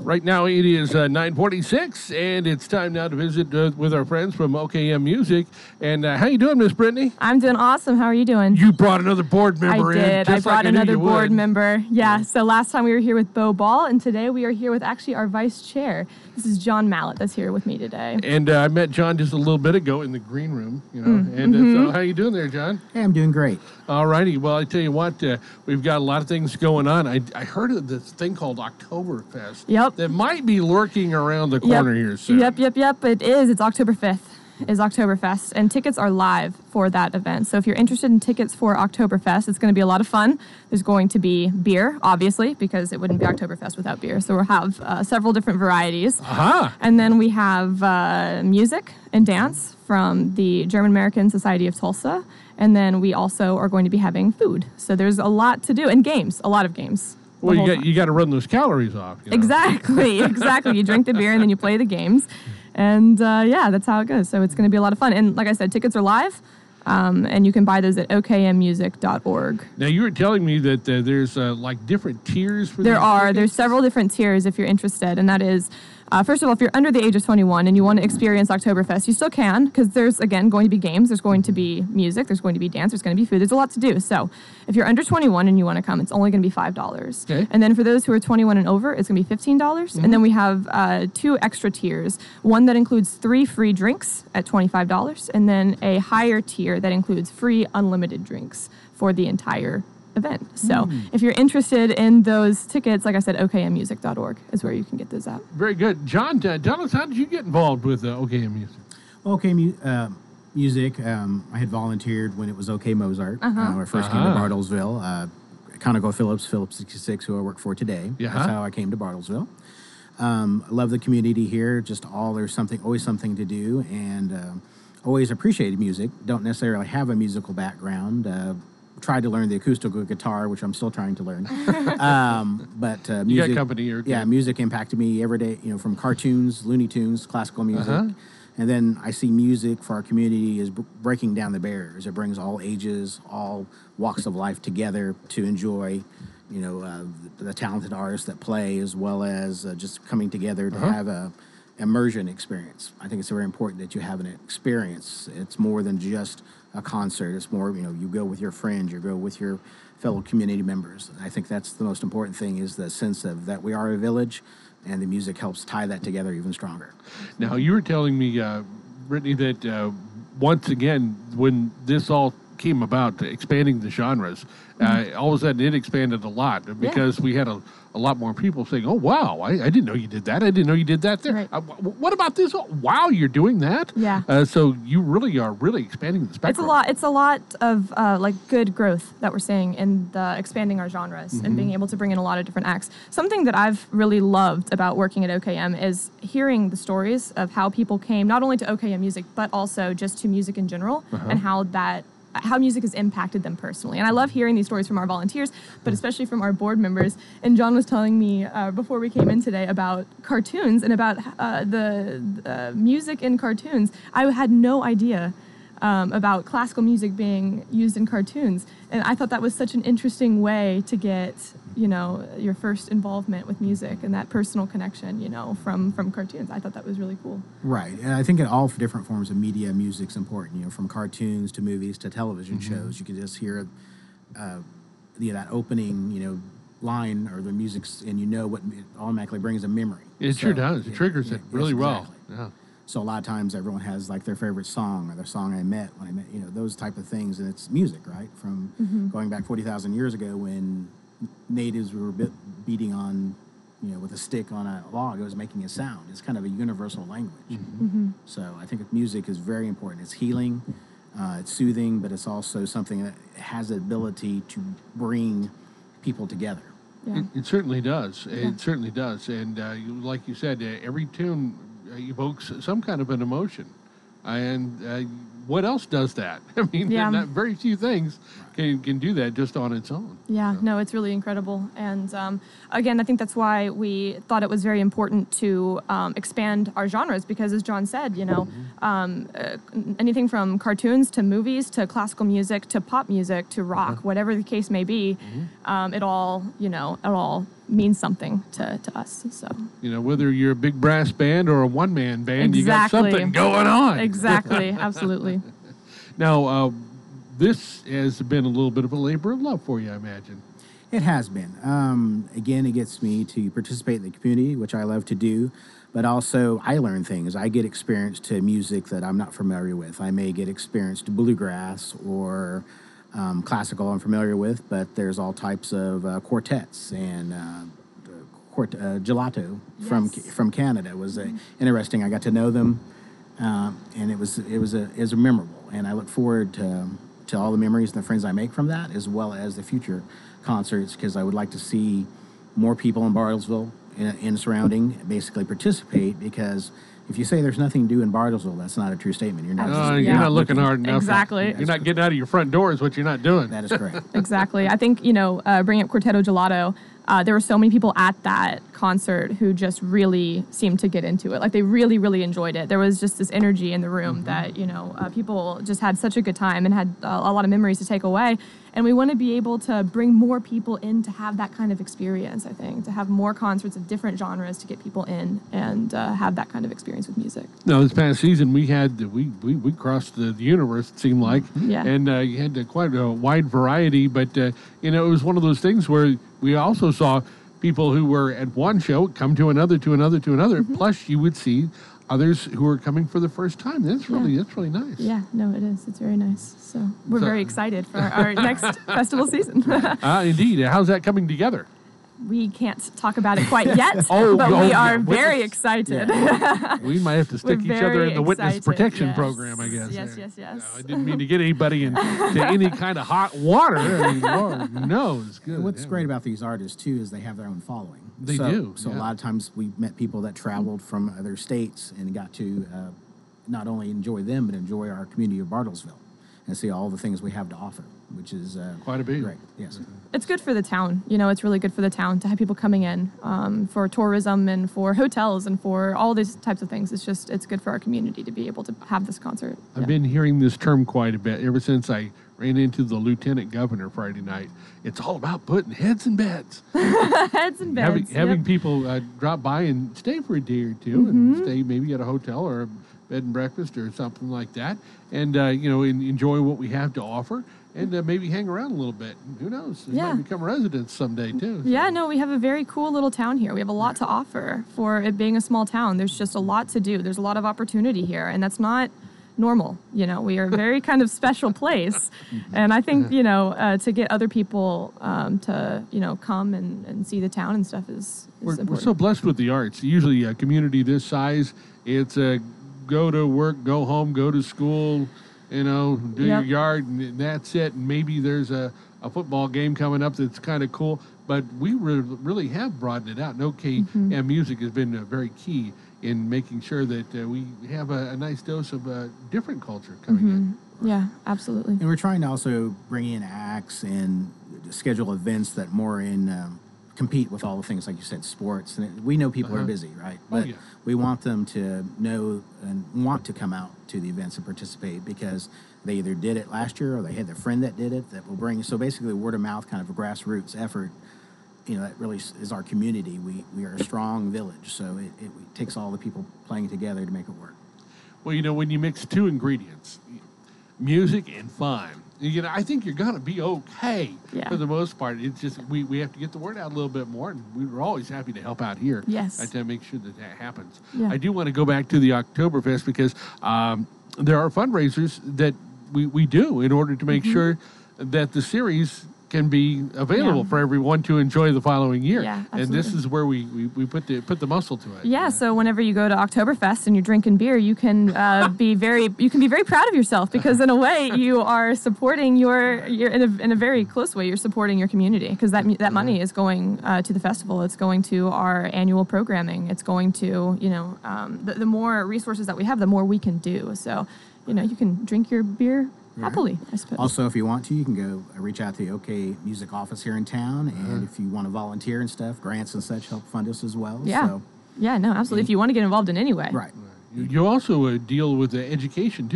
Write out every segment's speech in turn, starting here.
Right now it is 9:46, and it's time now to visit with our friends from OKM Music. And how you doing, Miss Brittany? I'm doing awesome. How are you doing? You brought another board member in. I did. I brought another board would. member. Yeah. So last time we were here with Bo Ball, and today we are here with actually our vice chair. This is John Mallett that's here with me today. And I met John just a little bit ago in the green room, so how you doing there, John? Hey, I'm doing great. All righty. Well, I tell you what, we've got a lot of things going on. I heard of this thing called Oktoberfest. Yep. That might be lurking around the corner here soon. Yep. It is. It's October 5th. Is Oktoberfest, and tickets are live for that event. So if you're interested in tickets for Oktoberfest, it's going to be a lot of fun. There's going to be beer, obviously, because it wouldn't be Oktoberfest without beer. So we'll have several different varieties. And then we have music and dance from the German American Society of Tulsa. And then we also are going to be having food. So there's a lot to do, and games, a lot of games. Well, you got to run those calories off. You know? Exactly. You drink the beer and then you play the games. And that's how it goes. So it's going to be a lot of fun. And like I said, tickets are live, and you can buy those at okmmusic.org. Now, you were telling me that there's like different tiers for There are. tickets? There's several different tiers if you're interested. And that is, first of all, if you're under the age of 21 and you want to experience Oktoberfest, you still can, because there's, again, going to be games. There's going to be music. There's going to be dance. There's going to be food. There's a lot to do. So if you're under 21 and you want to come, it's only going to be $5. Okay. And then for those who are 21 and over, it's going to be $15. Mm-hmm. And then we have two extra tiers. One that includes 3 free drinks at $25, and then a higher tier that includes free unlimited drinks for the entire event. So if you're interested in those tickets, like I said, okmmusic.org is where you can get those at. Very good. John, tell us, how did you get involved with OKM Music? Music, I had volunteered when it was OK Mozart. When I first came to Bartlesville. Conoco Phillips 66, who I work for today. Yeah. That's how I came to Bartlesville. I love the community here. Just there's always something to do, and always appreciated music. Don't necessarily have a musical background. Tried to learn the acoustical guitar, which I'm still trying to learn. But music, you got company here. Yeah, music impacted me every day. From cartoons, Looney Tunes, classical music, and then I see music for our community is breaking down the barriers. It brings all ages, all walks of life together to enjoy. The talented artists that play, as well as just coming together to have a immersion experience. I think it's very important that you have an experience. It's more than just a concert. It's more, you go with your friends, you go with your fellow community members. I think that's the most important thing, is the sense of that we are a village, and the music helps tie that together even stronger. Now, you were telling me, Brittany, that once again, when this all came about, expanding the genres, all of a sudden it expanded a lot, because we had a lot more people saying, oh, wow, I didn't know you did that. I didn't know you did that there. Right. What about this? Oh, wow, you're doing that? Yeah. So you really are expanding the spectrum. It's a lot of good growth that we're seeing in the expanding our genres and being able to bring in a lot of different acts. Something that I've really loved about working at OKM is hearing the stories of how people came not only to OKM Music, but also just to music in general, and how music has impacted them personally. And I love hearing these stories from our volunteers, but especially from our board members. And John was telling me before we came in today about cartoons and about the music in cartoons. I had no idea about classical music being used in cartoons. And I thought that was such an interesting way to get, your first involvement with music and that personal connection, from cartoons. I thought that was really cool. Right. And I think in all different forms of media, music's important, from cartoons to movies to television shows. You can just hear that opening, line or the music, and what it automatically brings a memory. It sure does. It triggers it really well. Yeah. So a lot of times everyone has like their favorite song or their song when I met, those type of things. And it's music, right? From going back 40,000 years ago when natives were beating on, with a stick on a log, it was making a sound. It's kind of a universal language. So I think music is very important. It's healing, it's soothing, but it's also something that has the ability to bring people together. Yeah. It certainly does. It certainly does. And like you said, every tune evokes some kind of an emotion. And what else does that? I mean, not very few things can do that just on its own. Yeah, no, it's really incredible. And again, I think that's why we thought it was very important to expand our genres, because as John said, anything from cartoons to movies to classical music to pop music to rock, whatever the case may be, it all means something to us. So whether you're a big brass band or a one-man band, you got Exactly. something going on. Exactly, absolutely. Now, this has been a little bit of a labor of love for you, I imagine. It has been. Again, it gets me to participate in the community, which I love to do, but also I learn things. I get experience to music that I'm not familiar with. I may get experience to bluegrass or classical I'm familiar with, but there's all types of quartets and Gelato from Canada was interesting. I got to know them, and it was memorable, and I look forward to all the memories and the friends I make from that, as well as the future concerts, because I would like to see more people in Bartlesville in surrounding basically participate, because if you say there's nothing to do in Bartlesville, that's not a true statement. You're not. You're not looking hard enough. Exactly. You're not getting out of your front door is what you're not doing. That is correct. Exactly. I think, bringing up Quartetto Gelato, there were so many people at that concert who just really seemed to get into it. Like, they really, really enjoyed it. There was just this energy in the room that, people just had such a good time and had a lot of memories to take away. And we want to be able to bring more people in to have that kind of experience, I think, to have more concerts of different genres to get people in and have that kind of experience with music. No, this past season we had we crossed the universe, it seemed like, Yeah. and you had quite a wide variety. But it was one of those things where we also saw people who were at one show come to another, to another, to another. Plus, you would see others who are coming for the first time. That's really nice. Yeah, no, it is. It's very nice. So we're very excited for our next festival season. Indeed. How's that coming together? We can't talk about it quite yet, Oh, but oh, we yeah. are very excited. We might have to stick We're each other very in the witness excited, protection yes. program, I guess. Yes, there. yes, yes. No, I didn't mean to get anybody into any kind of hot water. I mean, Lord knows. Good. And what's Yeah. great about these artists too is they have their own following. They do, So yeah. a lot of times we met people that traveled from other states and got to not only enjoy them but enjoy our community of Bartlesville and see all the things we have to offer, which is Quite a bit. great. Yes. It's good for the town. It's really good for the town to have people coming in for tourism and for hotels and for all these types of things. It's good for our community to be able to have this concert. I've been hearing this term quite a bit ever since I ran into the lieutenant governor Friday night. It's all about putting heads in beds. Heads and beds. Having people drop by and stay for a day or 2 and stay maybe at a hotel or a bed and breakfast or something like that, and enjoy what we have to offer, and maybe hang around a little bit. Who knows? They might become residents someday too. So. Yeah, no, we have a very cool little town here. We have a lot to offer for it being a small town. There's just a lot to do. There's a lot of opportunity here, and that's not normal. We are a very kind of special place, and I think to get other people to come and see the town and stuff is We're important. so blessed with the arts. Usually a community this size, it's go to work, go home, go to school, do your yard, and that's it. And maybe there's a football game coming up that's kind of cool. But we really have broadened it out. And OKM Music has been very key in making sure that we have a nice dose of different culture coming in. Yeah, absolutely. And we're trying to also bring in acts and schedule events that more compete with all the things, like you said, sports. And we know people are busy, right? But we want them to know and want to come out to the events and participate, because they either did it last year or they had their friend that did it that will bring. So basically, word of mouth, kind of a grassroots effort. That really is our community. We are a strong village, so it takes all the people playing together to make it work. Well, when you mix two ingredients, music and fun, I think you're going to be okay for the most part. It's just we have to get the word out a little bit more, and we're always happy to help out here. Yes. To make sure that happens. Yeah. I do want to go back to the Oktoberfest, because there are fundraisers that we do in order to make sure that the series can be available for everyone to enjoy the following year. Yeah, and this absolutely. is where we put the muscle to it. Yeah, so whenever you go to Oktoberfest and you're drinking beer, you can be very proud of yourself, because in a way you are supporting you're in a very close way, you're supporting your community, because that money is going to the festival. It's going to our annual programming. It's going to the more resources that we have, the more we can do. So you can drink your beer happily, I suppose. Also, if you want to, you can go reach out to the OK Music office here in town, and if you want to volunteer and stuff, grants and such help fund us as well. Yeah. So, Yeah, no, absolutely. If you want to get involved in any way. right. You also deal with the education too.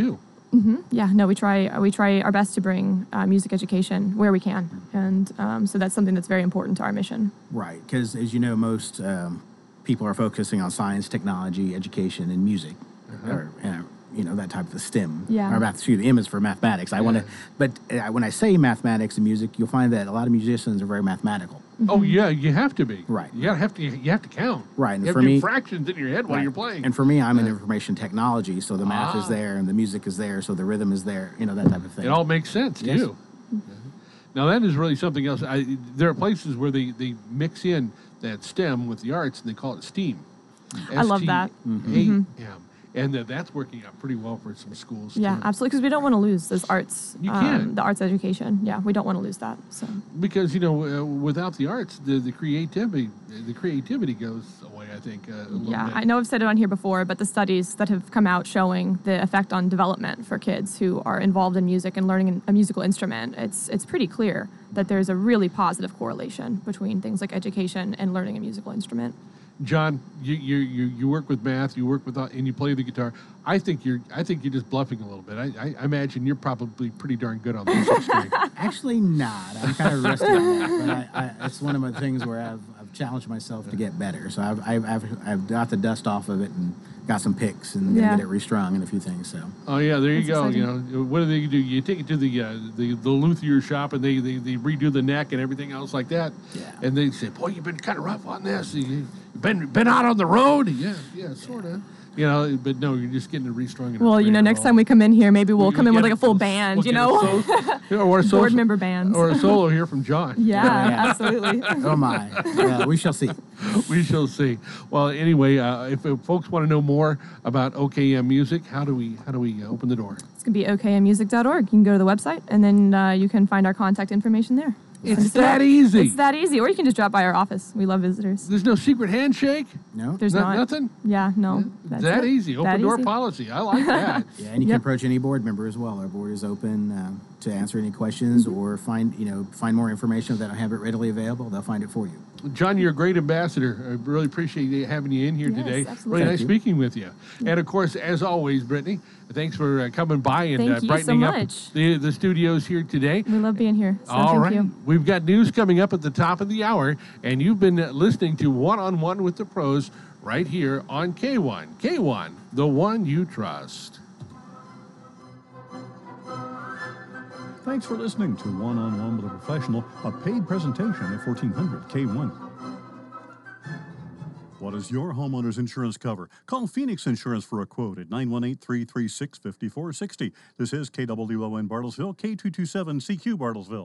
Yeah, no, we try our best to bring music education where we can, and so that's something that's very important to our mission. Right, because as you know, most people are focusing on science, technology, education, and music, or that type of STEM. Yeah. Or the M is for mathematics. I want to, but when I say mathematics and music, you'll find that a lot of musicians are very mathematical. Oh yeah, you have to be. Right. You have to count. Right, and You have for to do me- fractions in your head while Right. you're playing. And for me, I'm in information technology, so the math is Ah. there and the music is there, so the rhythm is there. That type of thing. It all makes sense Yes. too. Now that is really something else. There are places where they mix in that STEM with the arts and they call it STEAM. I love that. STEAM. And that's working out pretty well for some schools. Yeah, too. absolutely, because we don't want to lose those arts, You can't. the arts education. Yeah, we don't want to lose that. So Because without the arts, the creativity goes away. I think. A little yeah, bit. I know I've said it on here before, but the studies that have come out showing the effect on development for kids who are involved in music and learning a musical instrument, it's pretty clear that there's a really positive correlation between things like education and learning a musical instrument. John, you work with math, you work with and you play the guitar. I think you're just bluffing a little bit. I imagine you're probably pretty darn good on the music string. Actually, not. I'm kind of rusty on that, but it's one of my things where I've challenged myself to get better. So I've got the dust off of it and got some picks and gonna Yeah. get it restrung and a few things. So Oh yeah, there you That's go. exciting. What do? You take it to the luthier shop and they redo the neck and everything else like that. Yeah. And they say, "Boy, you've been kind of rough on this. You've been out on the road." Yeah, sort of. But no, you're just getting it restrung. and Well, it's ready to next roll. time we come in here, maybe we'll come in with get like a full we'll band, get or a board member bands. or a solo here from John. Yeah, Yeah. absolutely. oh my, we shall see. We shall see. Well, anyway, if folks want to know more about OKM Music, how do we open the door? It's going to be okmmusic.org. You can go to the website, and then you can find our contact information there. It's that easy. It's that easy. Or you can just drop by our office. We love visitors. There's no secret handshake. No. There's not. Nothing. Yeah, no. That's That it. easy. Open That door easy. policy. I like that. Yeah, and you Yep. can approach any board member as well. Our board is open to answer any questions or find more information. If they don't have it readily available, they'll find it for you. John, you're a great ambassador. I really appreciate having you in here Yes, today. absolutely. Really nice Thank you. speaking with you. And of course, as always, Brittany, thanks for coming by and Thank you so brightening up much. the studios here today. We love being here. So All thank right. you. We've got news coming up at the top of the hour, and you've been listening to One on One with the Pros right here on K1. K1, the one you trust. Thanks for listening to One on One with a Professional, a paid presentation at 1400 K1. What does your homeowner's insurance cover? Call Phoenix Insurance for a quote at 918-336-5460. This is KWON Bartlesville, K227CQ Bartlesville.